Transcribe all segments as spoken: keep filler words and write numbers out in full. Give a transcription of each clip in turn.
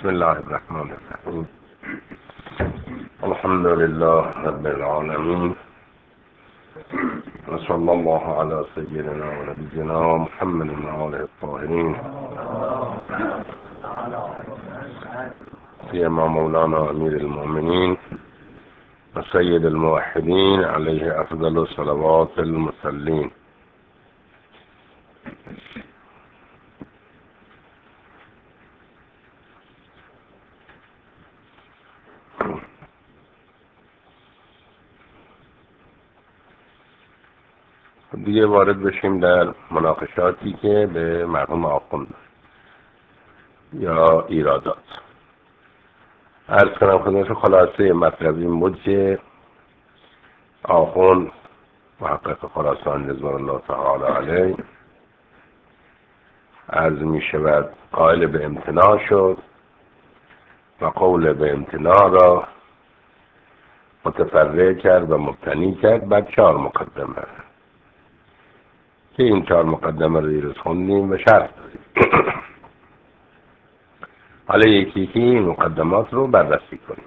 بسم الله الرحمن الرحیم. الحمد لله رب العالمین و صلی الله علی سیدنا و نبینا محمد و آله الطاهرین سیما مولانا امیر المؤمنین و سید الموحدین علیه افضل الصلوات المسلین. دیگه وارد بشیم در مناقشاتی که به مرحوم آخوند یا ایرادات. عرض کنم خدمت خلاصه مطلب این بود که آخوند محقق خراسان رضوان الله تعالی علیه عرض می شود قائل به امتناع شد و قول به امتناع را متفرع کرد و مبتنی کرد بعد چهار مقدمه که این چهار مقدمه رو دیروز خوندیم و شرح دادیم. حالا یکی یکی این مقدمات رو بررسی کنیم.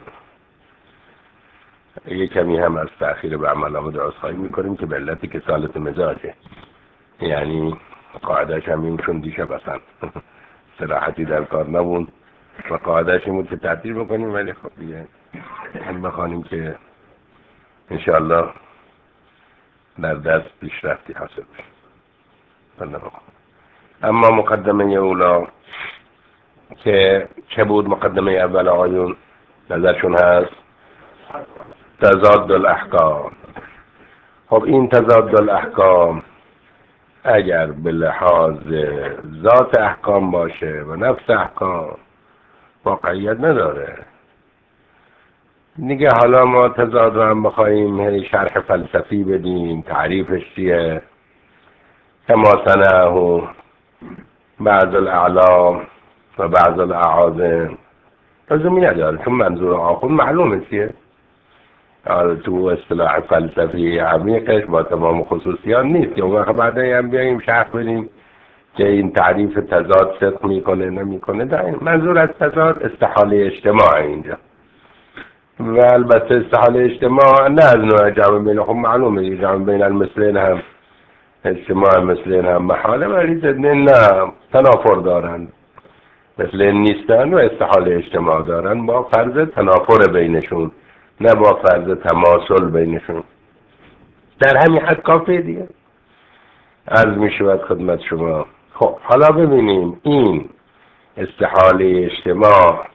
یک کمی هم از تأخیر به عمل آمد عذرخواهی میکنیم که به علت کسالت مزاجه، یعنی قاعده‌اش هم این چون دیشب اصلا صراحتی در کار نبود و قاعده‌اش این بود که تعطیل بکنیم، ولی خب دیگه هم بخوانیم که انشاءالله در دست پیشرفتی حاصل بشه. اما مقدمه اولا که چه بود؟ مقدمه اول آقایون نظرشون هست تضاد الاحکام. خب این تضاد الاحکام اگر به لحاظ ذات احکام باشه و نفس احکام واقعیت نداره دیگه. حالا ما تضاد رو هم بخواهیم شرح فلسفی بدیم، تعریفش چیه، کما صنعه بعض الاعلام و بعض الاعاظم، لزومی نداره چون منظور آخوند معلومه چیه. تو اصطلاح فلسفی عمیقش با تمام خصوصیات نیست که اون وقت بعد هم بیاییم شرح بدیم که این تعریف تضاد صدق میکنه نمیکنه. منظور از تضاد استحاله اجتماع اینجا، و البته استحاله اجتماع نه از نوع جمع بین، خب معلومه جمع بین المثلین هم اجتماع مثلین هم محاله، ولی ضدن نه تنافر دارن، مثلین نیستن و استحاله اجتماع دارن با فرض تنافر بینشون نه با فرض تماثل بینشون. در همین حد کافیه دیگه. عرض می شود خدمت شما. خب حالا ببینیم این استحاله اجتماع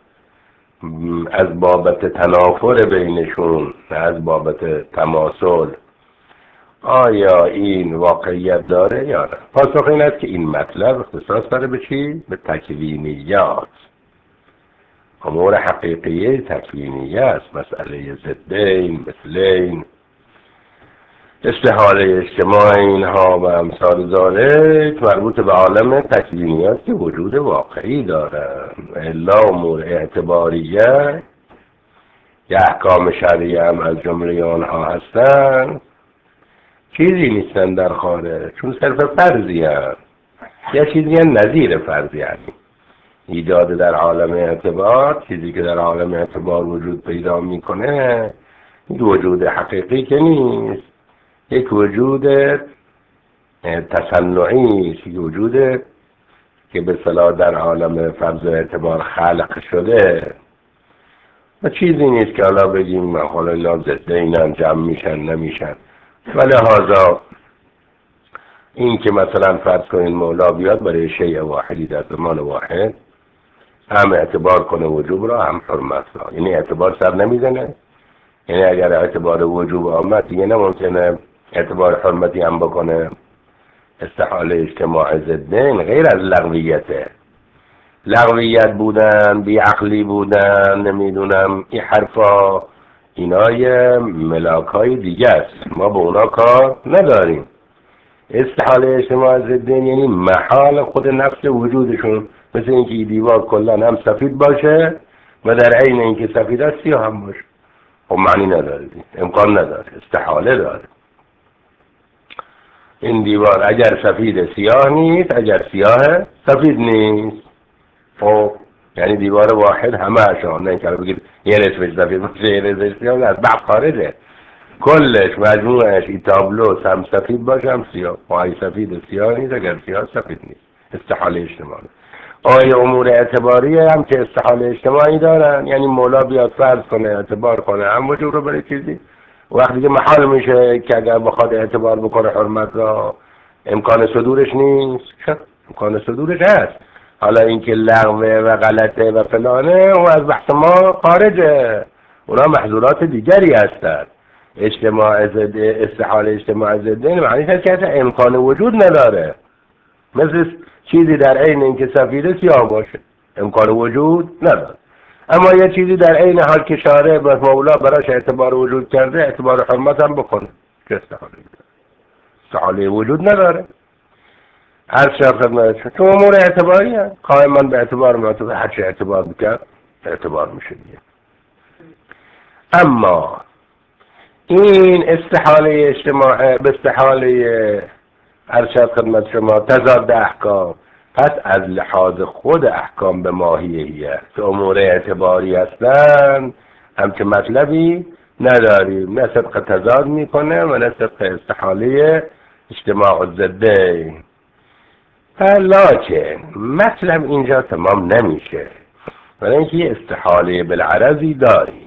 از بابت تنافر بینشون نه از بابت تماثل آیا این واقعیت داره یا نه؟ پاسخ این است که این مطلب اختصاص داره به چی؟ به تکوینیات، امور حقیقیه تکوینیه است. مسئله ضدین، مثلین، استحاله اجتماع اینها و امثال ذالک مربوط به عالم تکوینیات که وجود واقعی داره. الا امور اعتباریه یا احکام شرعیه هم از جمله آنها هستند چیزی نیستن در خارج، چون صرف فرضی هست یا چیزی هم نظیر فرضی هست. ایجاد در عالم اعتبار، چیزی که در عالم اعتبار وجود پیدا میکنه این وجود حقیقی که نیست، یک وجود تصنعی است، یک وجود که به اصطلاح در عالم فرض اعتبار خلق شده و چیزی نیست که حالا بگیم حالا اینا ضد اینن جمع میشن نمیشن. و لحاظا این که مثلا فرض کنین مولا بیاد برای شیء واحدی در زمان واحد هم اعتبار کنه وجوب را هم حرمت را، یعنی اعتبار سر نمیزنه. یعنی اگر اعتبار وجوب آمد دیگه نممکنه اعتبار حرمتی هم بکنه. استحاله اجتماع ضدین غیر از لغویته، لغویت بودن، بیعقلی بودن، نمیدونم این حرفا، اینای ملاکای دیگه است، ما به اونا کار نداریم. استحاله اجتماع ضدین یعنی محال خود نفس وجودشون، مثل اینکه این دیوار کلا هم سفید باشه و در عین اینکه سفید است سیاه هم باشه. خب معنی نداره، امکان نداره، استحاله داره. این دیوار اگر سفید سیاه نیست، اگر سیاه سفید نیست. خب یعنی دیوار واحد همه اشان، نه اینکه بگید یه نصفش سفید باشه یه نصفش سیاه، از بعد خارجه، کلش مجموعش این تابلو هم سفید باشه هم سیاه. ماهی سفید و سیاه نیست، اگر سیاه سفید نیست. استحاله اجتماعی. آیا امور اعتباری هم که استحاله اجتماعی دارن، یعنی مولا بیاد فرض کنه اعتبار کنه هم وجود رو برای چیزی، وقتی که محال میشه که اگر بخواد اعتبار بکنه حرمت را امکان صدورش نیست. چرا؟ امکان صدورش هست. حالا اینکه لغوه و غلطه و فلانه و از بحث ما خارجه، اونا محظورات دیگری هستند. اجتماع ضد استحاله اجتماع ضد معنیش هست که امکان وجود نداره، مثل چیزی در عین اینکه سفید سیاه باشه امکان وجود نداره. اما یه چیزی در عین حال که شارع و مولا براش اعتبار وجود کرده اعتبار حرمت هم بکنه، که استحاله استحاله وجود نداره. هر شب خدمتشون تو امور اعتباری هست، قائمان به اعتبار معتبر، هر چه اعتبار بکرد اعتبار میشه دیگه. اما این استحاله اجتماع به استحاله ارشد خدمت شما تضاد احکام، پس از لحاظ خود احکام به ماهیه که امور اعتباری هستن هم که مطلبی نداریم، نه صدق تضاد میکنه و نه صدق استحاله اجتماع ضده. لکن مطلب اینجا تمام نمیشه، ولی اینکه یه استحاله بالعرضی داریم.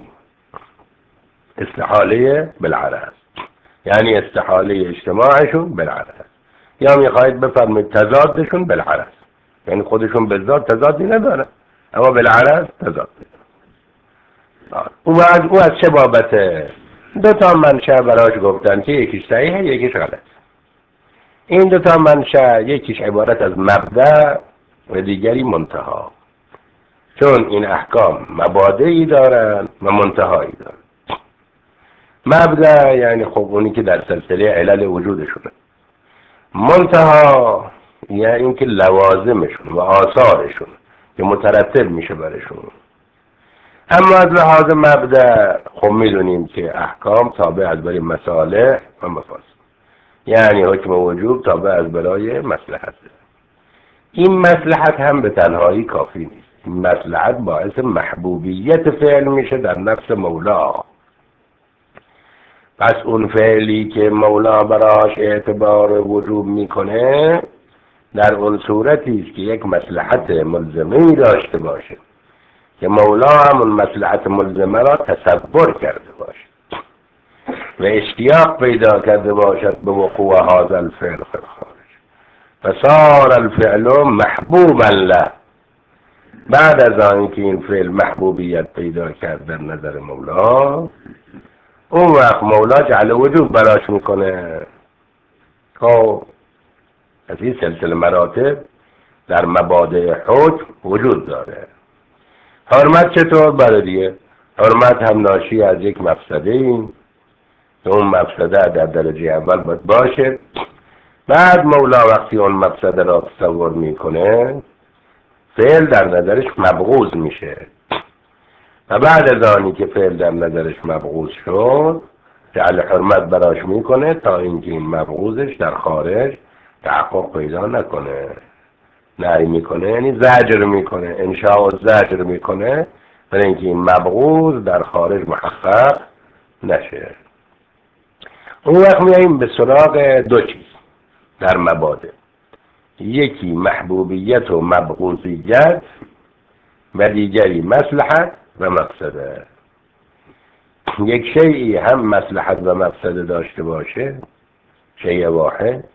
استحاله بالعرض یعنی استحاله اجتماعشون بالعرض، یا میخواید بفرمایید تضادشون بالعرض، یعنی خودشون بالذات تضادی نداره اما بالعرض تضاد داره. او از او از چه بابته؟ دو تا منشأ براش گفتن که یکیش صحیحه یکیش غلط. این دو تا منشأ یکیش عبارت از مبدأ و دیگری منتها، چون این احکام مبادئی دارن و منتهایی دارن. مبدأ یعنی خب اونی که در سلسله علل وجودشونه، منتها یعنی اینکه لوازمشون و آثارشون که مترتب میشه برشون. اما از لحاظ مبدأ خب میدونیم که احکام تابع از برای مصالح و مفاسد، یعنی حکم وجوب تابع از برای مصلحت. این مصلحت هم به تنهایی کافی نیست، این مصلحت باعث محبوبیت فعل میشه در نفس مولا. پس اون فعلی که مولا براش اعتبار وجوب میکنه در اون صورتی است که یک مصلحت ملزمه داشته باشه که مولا هم اون مصلحت ملزمه را تصور کرده باشه و اشتیاق پیدا کرده باشد به وقوع هذا الفعل فی الخارج، فصار الفعل محبوبا له. بعد از آن که این فعل محبوبیت پیدا کرد در نظر مولا، اون وقت مولا جعل وجوب براش میکنه. خب از این سلسله مراتب در مبادئ حکم وجود داره. حرمت چطور برادیه؟ حرمت هم ناشی از یک مفسده این که اون مفسده در درجه اول باید باشه. بعد مولا وقتی اون مفسده را تصور میکنه فعل در نظرش مبغوض میشه و بعد از آنی که فعل در نظرش مبغوض شد جعل حرمت براش میکنه تا اینکه این مبغوضش در خارج تحقق پیدا نکنه. نهی میکنه یعنی زجر میکنه، انشاء و زجر میکنه برای اینکه این مبغوض در خارج محقق نشه. اون وقت میاییم به سراغ دو چیز در مبادئ، یکی محبوبیت و مبغوضیت و دیگری مصلحت و مفسده. یک شیئی هم مصلحت و مفسده داشته باشه، شیء واحد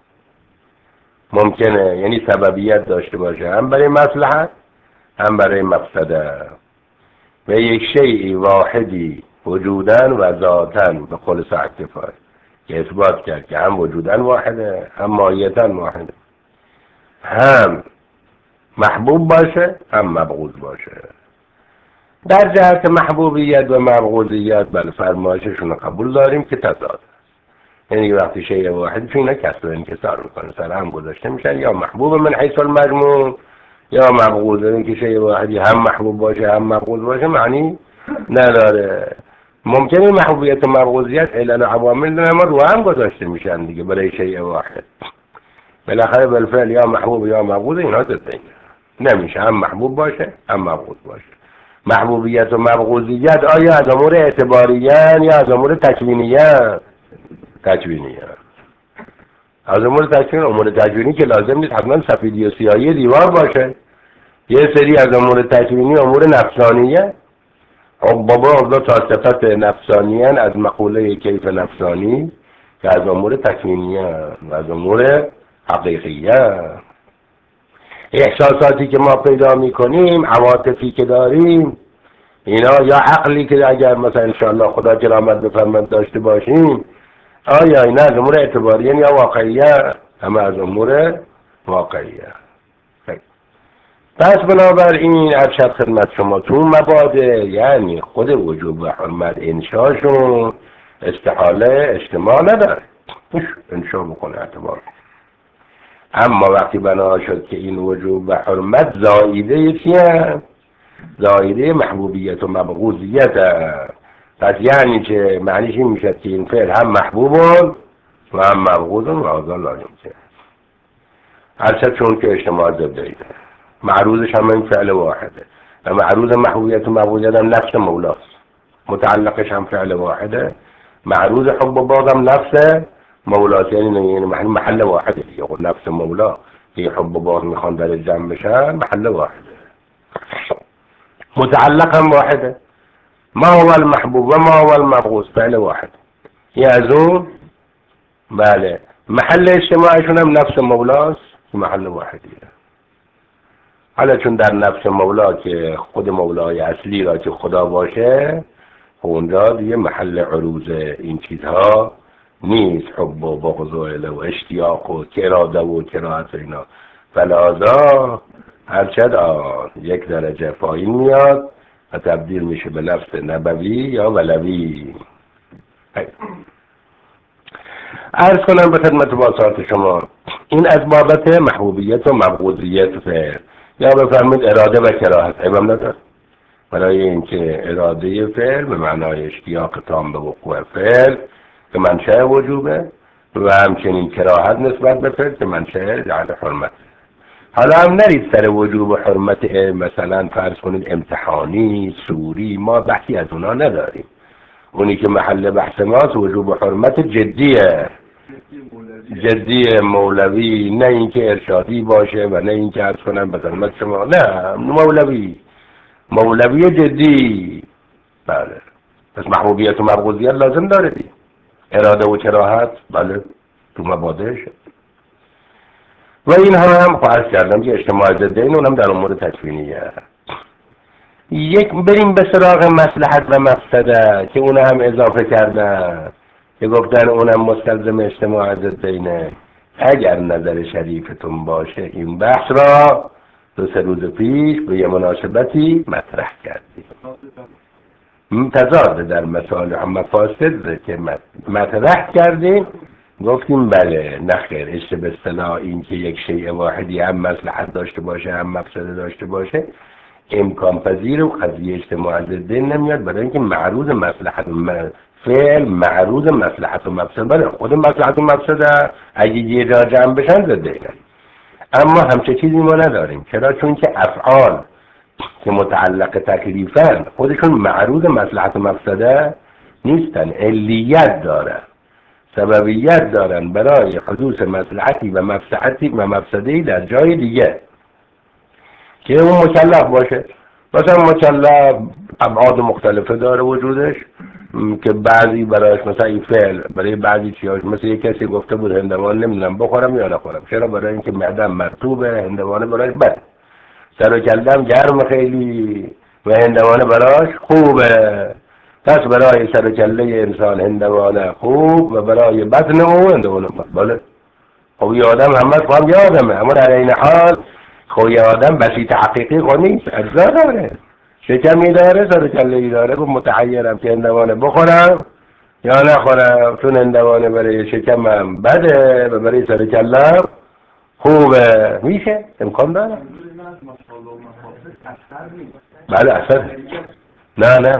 ممکنه، یعنی سببیت داشته باشه هم برای مصلحت هم برای مفسده، و یک شیء واحدی وجودن و ذاتن به قول سعدی که اثبات کرد که هم وجودن واحده هم ماهیتن واحده، هم محبوب باشه هم مبغوض باشه. در جهت محبوبیت و مبغوضیت بله فرمایششون قبول داریم که تضاد، یعنی وقتی شیء واحد فینا کسر و انکسار میکنه سر هم گذاشته میشن، یا محبوب من حیث المجموع یا مبغوض. این که شیء واحدی هم محبوب باشه هم مبغوض باشه معنی نداره. ممکنه محبوبیت و مبغوضیت علل و عوامل اما رو هم گذاشته میشن دیگه برای شیء واحد. بالاخره بالفعل یا محبوب یا مبغوض، اینا ضد این. نمیشه هم محبوب باشه هم مبغوض باشه. محبوبیت و مبغوضیت آیا از امور اعتباریان یا از امور تکوینیان؟ تکوینیان. از امور تکوین، امور تکوینی که لازم نیست حتما سفیدی و سیاهی دیوار باشه. یه سری از امور تکوینی امور نفسانیه. خب بابا اصلا تا صفت نفسانیان از مقوله کیف نفسانی که از امور تکوینیان و از امور حقیقیان. احساساتی که ما پیدا میکنیم، عواطفی که داریم، اینا یا عقلی که اگر مثلا انشاءالله خدا کرامت بفرماد داشته باشیم، آیا اینا از امور اعتباریان یا واقعیه؟ همه از امور واقعیه. پس بنابراین ارشد خدمت شما تو مبادئ یعنی خود وجوب و حرمت انشاشون استحاله اجتماع نداره، انشا بکنه اعتبار. اما وقتی بنا شد که این وجوب و حرمت زائیده چیه؟ زائیده محبوبیت و مبغوضیت. پس یعنی که معنیش این میشه که این فعل هم محبوبون و هم مبغوضون و آزان لازم چه هرچه چون که اجتماع زبده معروضش هم این فعل واحده و معروض محبوبیت و مبغوضیت هم نفس مولاست، متعلقش هم فعل واحده. معروض حب و بغض هم نفس مولاست، یعنی محل واحده دیگه. خود نفس مولا که حب و بغض میخوان در جمع بشن محل واحده، متعلق هم واحده. ما هو المحبوب و ما هو المبغوض فعل واحد. یه از اون بله محل اجتماعشون هم نفس مولاست محل واحدیه. حالا چون در نفس مولا که خود مولای اصلی را که خدا باشه، اونجا دیگه محل عروض این چیزها نیست، حب و بغض و اله و اشتیاق و اراده و کراهت و اینا. فلذا هرچند آن یک درجه پایین میاد و تبدیل میشه به نفس نبوی یا ولوی. عرض کنم به خدمت باسات شما این از بابت محبوبیت و مبغوضیت فعل یا بفرمید اراده و کراهت عیبم نداره، برای اینکه اراده فعل به معنای اشتیاق تام به وقوع فعل که منشأ وجوبه و همچنین کراهت نسبت به فعل که منشأ جعل حرمت. حالا هم نرید سر وجوب و حرمت مثلا فرض کنید امتحانی سوری، ما بحثی از اونا نداریم. اونی که محل بحث ماست وجوب و حرمت جدیه، جدی مولوی، نه اینکه ارشادی باشه و نه اینکه عرض کنم به خدمت شما نه مولوی، مولوی جدی. بله پس محبوبیت و مبغوضیت لازم داره دی. اراده و کراهت بله تو مبادئش و این هم خواهد کردم که اجتماع ضدین اونم در امور تکوینیه. یک بریم به سراغ مصلحت و مفسده که اون هم اضافه کردن که گفتن اونم مستلزم اجتماع ضدینه. اگر نظر شریفتون باشه این بحث را دو سه روز پیش به یه مناسبتی مطرح کردیم، تضاد در مصالح و مفاسد که مطرح کردیم. گفتیم بله نخیر اجت به اصطلاح این که یک شیء واحدی هم مصلحت داشته باشه هم مفسده داشته باشه امکان پذیر و قضیه اجتماع ضدین نمیاد، برای اینکه معروض مصلحت و فعل معروض مصلحت و مفسده بله خود مصلحت و مفسده اگه یه جا جمع بشن ضدین. اما همچه چیزی ما نداریم. چرا؟ چون که افعال که متعلق تکلیفن خودشون معروض مصلحت و مفسده نیستن، علیت دارن، سببیت دارن برای حدوث مصلحتی و مفسدتی و مفسده‌ای در جای دیگه که اون مکلف باشه. مثلا مکلف ابعاد مختلفه داره وجودش که بعضی برایش مثلا این فعل برای بعضی چیاش مثل یک کسی گفته بود هندوانه نمیدونم بخورم یا نخورم. چرا؟ برای اینکه معده‌ام مرطوبه، هندوانه برایش بده. سر و کله‌ام گرم خیلی و هندوانه براش خوبه. پس برای سر و کله انسان هندوانه خوب و برای بطن او هندوانه بله. خب یه آدم همه فهم یه آدمه، اما در این حال خب یه آدم بسیط حقیقی خود نیست، اجزا داره، شکمی داره، سر و کله‌ای داره. خب متحیرم که هندوانه بخورم یا نخورم، چون هندوانه برای شکمم بده و برای سر و کله‌ام خوبه. میشه؟ امکان داره؟ بله اثر نه نه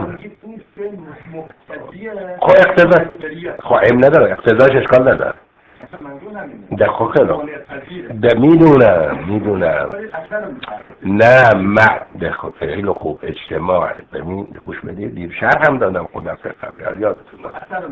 خب اقتضا خب عیب نداره، اقتضاش اشکال نداره. ده خیلی ده میدونم میدونم نه ما ده خیلی خوب اجتماع ببین گوش بدید دیر شهر هم دادم خودم فقط یادتون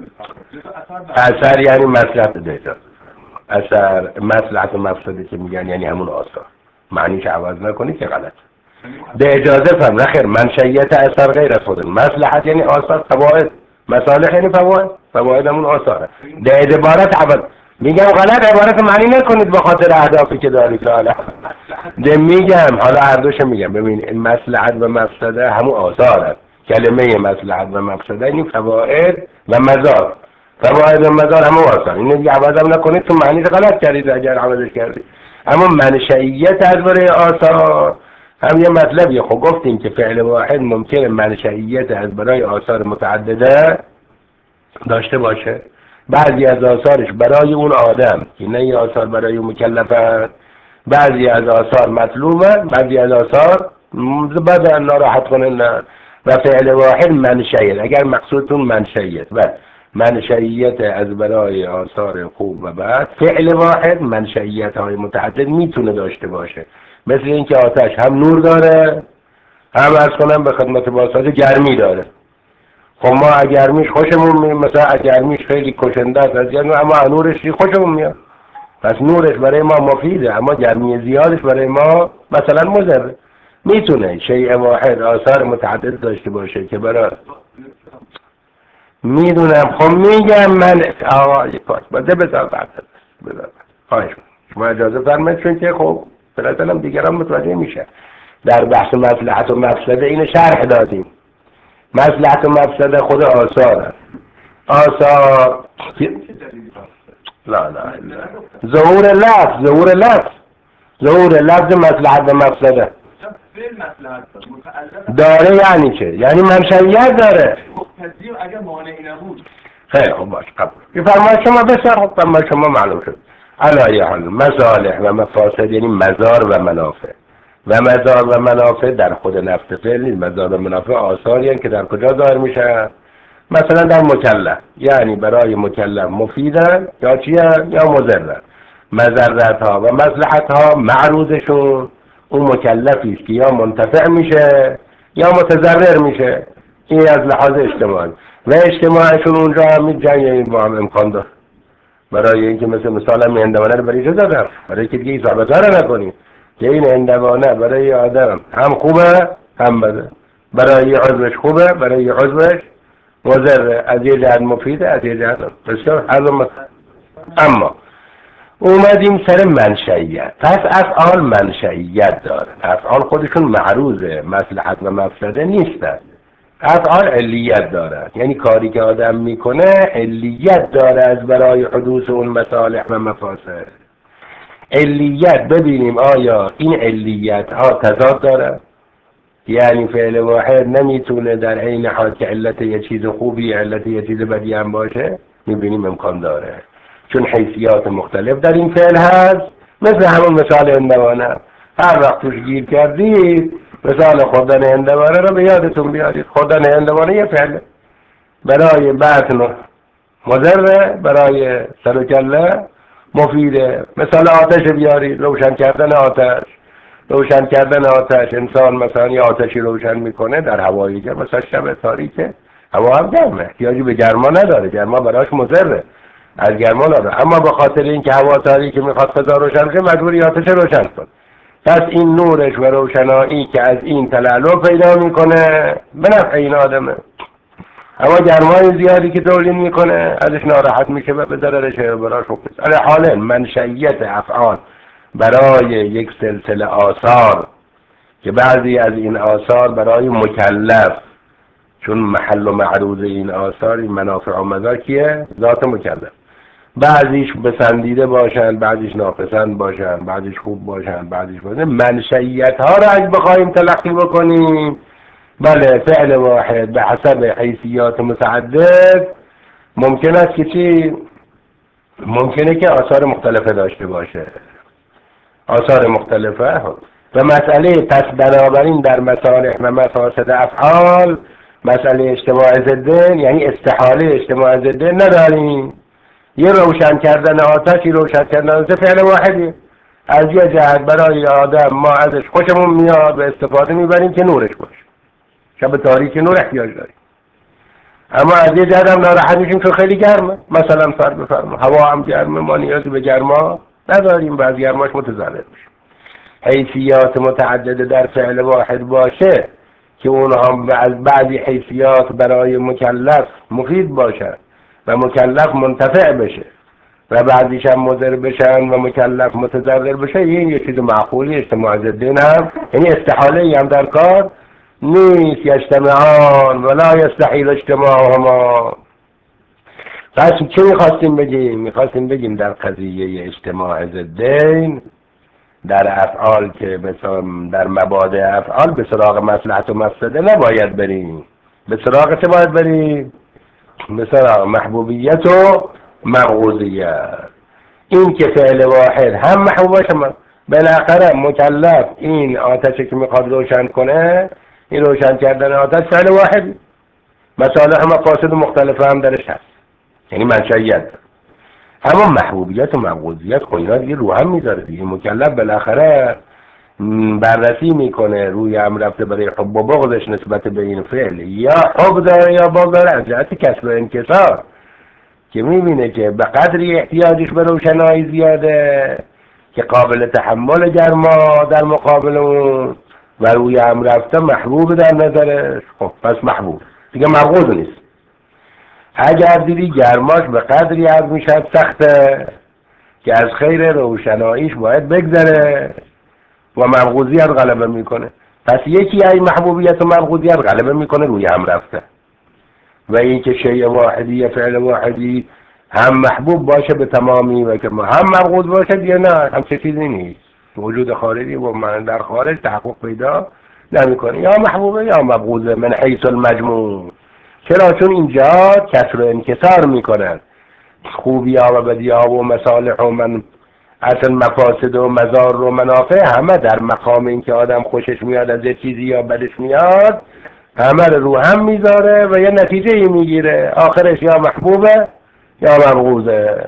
اثر یعنی مصلحت دیتا اثر مصلحت و مفسده که میگن یعنی همون آثار معنیش عوض نکنی که غلط ده اجازه فهم نخیر منشأیت اثر غیر از خود مصلحت یعنی آثار فواید مصالح یعنی فواید فواید همون آثاره ده عبارت عوض میگم غلط عبارت معنی نکنید به خاطر اهدافی که دارید حالا ده میگم حالا هر دوش میگم ببین مصلحت و مفسده همون آثاره کلمه مصلحت و مفسده یعنی فواید و مضار فواید و مضار همون آثار اینو دیگه عوض هم نکنید تو معنیش غلط کردید اگر عوضش کردید اما منشأیت از برای آثار هم یه مطلبیه خب گفتیم که فعل واحد ممکنه منشأیت از برای آثار متعدده داشته باشه بعضی از آثارش برای اون آدم که نه یه آثار برای اون مکلفه بعضی از آثار مطلوبه بعضی از آثار بدن ناراحت کنن و فعل واحد منشأیت اگر مقصودتون منشأیت و منشأیت از برای آثار خوب و بعد فعل واحد منشأیت های متعدد میتونه داشته باشه مثل اینکه آتش هم نور داره هم از کنم به خدمت باساز گرمی داره خب ما گرمیش خوشمون میاد مثلا گرمیش خیلی کشنده است از گرمی اما نورش خوشمون میاد پس نورش برای ما مفیده اما گرمی زیادش برای ما مثلا مضره میتونه شیء واحد آثار متعدد داشته باشه که برای میدونم خب میگم من آقا یک پاس بده بذار بعد بذار خواهش شما اجازه فرمایید چون که خب براتونم دیگران متوجه میشه در بحث مصلحت و مفسده اینو شرح دادیم مصلحت و مفسده خود آثار آثار لا لا ظهور لفظ ظهور لفظ ظهور لفظ مصلحت و مفسده داره یعنی چه؟ یعنی منشأیت داره اگر مانعی نبود خیلی خوب باش قبول این فرمایش شما بسیار خوب فرمایش شما معلوم شد علایه حال مصالح و مفاسد یعنی مضار و منافع و مضار و منافع در خود نفس فعل نیست مضار و منافع آثاری هستند که در کجا ظاهر میشن مثلا در مکلف یعنی برای مکلف مفیدن یا چیه یا مضرن مضرت ها و مصلحت ها معروضشون اون مکلفی است که یا منتفع میشه یا متضرر میشه این از لحاظ اجتماعی و اجتماعشون اونجا هم جنگ با هم امکان داره برای اینکه مثل مثال هم هندوانه رو برای چه دادم برای که دیگه اصابت ها رو نکنیم که این هندوانه برای آدم هم خوبه هم بده برای عضوش خوبه برای عضوش مضره از یه جهت مفیده از یه جهت بسیار اما اومدیم سر منشأیت پس افعال منشأیت داره افعال خودشون معروضه مصلحت و مفسده نیستن افعال علیت داره یعنی کاری که آدم میکنه علیت داره از برای حدوث اون مصالح و مفاسد علیت ببینیم آیا این علیت ها تضاد داره یعنی فعل واحد نمیتونه در عین حال که علت یه چیز خوبی علت یه چیز بدی هم باشه میبینیم امکان داره چون حیثیات مختلف در این فعل هست مثل همون مثال هندوانه هر وقت توش گیر کردید مثال خوردن هندوانه رو به یادتون بیارید خوردن هندوانه یه فعله برای بطن مضره برای سر و کله مفیده مثال آتش بیارید روشن کردن آتش روشن کردن آتش انسان مثلا یه آتشی روشن میکنه در هوایی که مثلا شب تاریکه هوا هم گرمه احتیاجی به گرما نداره گرما براش مضره از گرما نداره اما به خاطر اینکه هوا تاریکه میخواد فضا روشن شه مجبوری آتش روشن کن پس این نورش و روشنایی که از این تلالو پیدا میکنه به نفع این آدمه اما گرمای زیادی که تولید میکنه ازش ناراحت میشه و به ضررش براش خوبه علی حال منشأیت افعال برای یک سلسله آثار که بعضی از این آثار برای مکلف چون محل و معروض این آثار این منافع و مضار کیه؟ ذات مکلف بعضیش بسندیده باشن بعضیش ناپسند باشن بعضیش خوب باشن بعضیش باشن منشأیت ها را اگه بخوایم تلقی بکنیم بله فعل واحد به حسب حیثیات متعدد ممکن است که چی؟ ممکنه که آثار مختلفه داشته باشه آثار مختلفه و مسئله پس بنابراین در مصالح و مفاسد افعال مسئله اجتماع ضدن یعنی استحاله اجتماع ضدن نداریم یه روشن کردن آتشی روشن کردن آتش فعل واحدی. از یه جهت برای آدم ما ازش خوشمون میاد و استفاده میبریم که نورش باشه. شب تاریک نور احتیاج داریم. اما از یه جهت هم ناراحت میشیم چون خیلی گرمه. مثلا فرض بفرما هوا هم گرمه، ما نیازی به گرما نداریم و از گرماش متضرر میشیم. حیثیات متعدده در فعل واحد باشه که اونها از بعضی حیثیات برای مکلف مفید باشن و مکلف منتفع بشه و بعضیش هم مضر بشن و مکلف متضرر بشه، این یه چیز معقولی اجتماع ضدین هم، یعنی استحاله ای هم در کار نیست. یجتمعان ولا یستحیل اجتماعهما. پس چه میخواستیم بگیم؟ میخواستیم بگیم در قضیه اجتماع ضدین در افعال که در مبادئ افعال به سراغ مصلحت و مفسده نباید بریم. به سراغ چه باید بریم؟ به سراغ محبوبیت و مغوضیت. این که فعل واحد هم محبوب باشه، بالاخره مکلف این آتشی که میخواد روشن کنه، این روشن کردن آتش فعل واحد، مصالح و مفاسد مختلفه هم درش هست، یعنی منشأیت. اما محبوبیت و مغوضیت خب اینا دیگه رو هم میذاره دیگه. مکلف بالاخره بررسی میکنه روی هم رفته برای حب و بغضش نسبت به این فعل، یا حب داره یا بغض داره، از جهت کسر و انکسار که میبینه که به قدری احتیاجش به روشنایی زیاده که قابل تحمل گرما در مقابل اون و روی هم رفته محبوب در نظرش. خب پس محبوب دیگه مغوض نیست. اگر دیدی گرماش به قدری عرض میشد سخته که از خیر روشناییش باید بگذره و مغوضیت غلبه میکنه، پس یکی از محبوبیت و مغوضیت غلبه میکنه روی هم رفته. و این که شیء واحدی یا فعل واحدی هم محبوب باشه به تمامی و که هم مغوض باشه یا نه، هم چه چیزی نیست. وجود خارجی و من در خارج تحقق پیدا نمیکنه، یا محبوبه یا مغوضه من حیث المجموع. چرا؟ چون اینجا کسر و انکسار میکنن. خوبی ها و بدی ها و مصالح و من اصل مفاسد و مضار و منافع همه در مقام این که آدم خوشش میاد از یه چیزی یا بدش میاد، همه رو هم میذاره و یه نتیجه ای میگیره، آخرش یا محبوبه یا مبغوضه.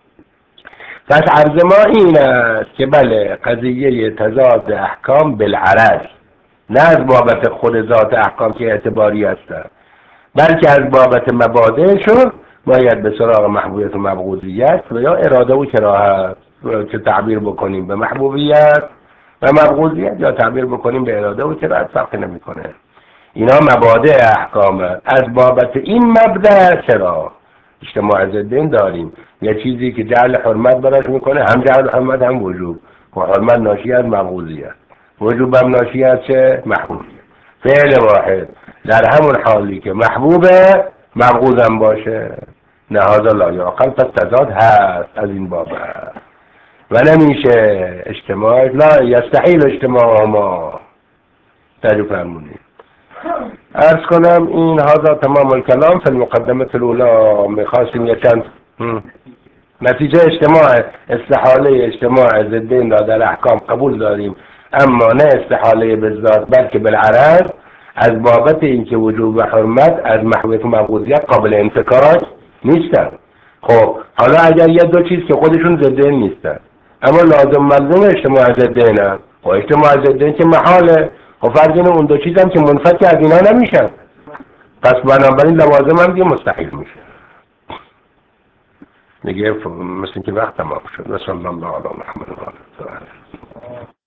پس عرض ما این است که بله قضیه تضاد احکام بالعرض، نه از بابت خود ذات احکام که اعتباری هستن، بلکه از بابت مبادئشون باید به سراغ محبوبیت و مبغوضیت و یا اراده و کراهت که تعبیر بکنیم به محبوبیت و مبغوضیت یا تعبیر بکنیم به اراده و کراهت فرقی نمیکنه. اینا مبادئ احکامه. از بابت این مبدأ چرا اجتماع ضدین داریم؟ یه چیزی که جعل حرمت براش میکنه، هم جعل حرمت هم وجوب، و حرمت ناشی از مبغوضیت، وجوب هم ناشی از چه؟ محبوبیت. فعل واحد در همون حالی که محبوبه مبغوض هم باشه، نهازا لا یعقل. پس تضاد هست از این بابه و نمیشه اجتماع، لا یستحیل اجتماع ما. تعریف فرمونید. عرض کنم این هذا تمام الكلام في المقدمة الأولى. میخواستیم یه چند نتیجه اجتماع استحاله اجتماع ضدین را در احکام قبول داریم، اما نه استحاله بالذات بلکه بالعرض، از بابت اینکه وجوب و حرمت از محویت و مبغوضیت قابل انفکاک نیستن. خب حالا اگر یه دو چیز که خودشون ضدین نیستن اما لازم ملزوم اجتماع ضدینن، خب اجتماع ضدین که محاله، و فرض اینه اون دو چیزم که منفک از اینا نمیشن، پس بنابراین لوازم هم دیگه مستحیل میشه دیگه. مثل که وقت تمام شد. و صلی الله علی محمد و آله.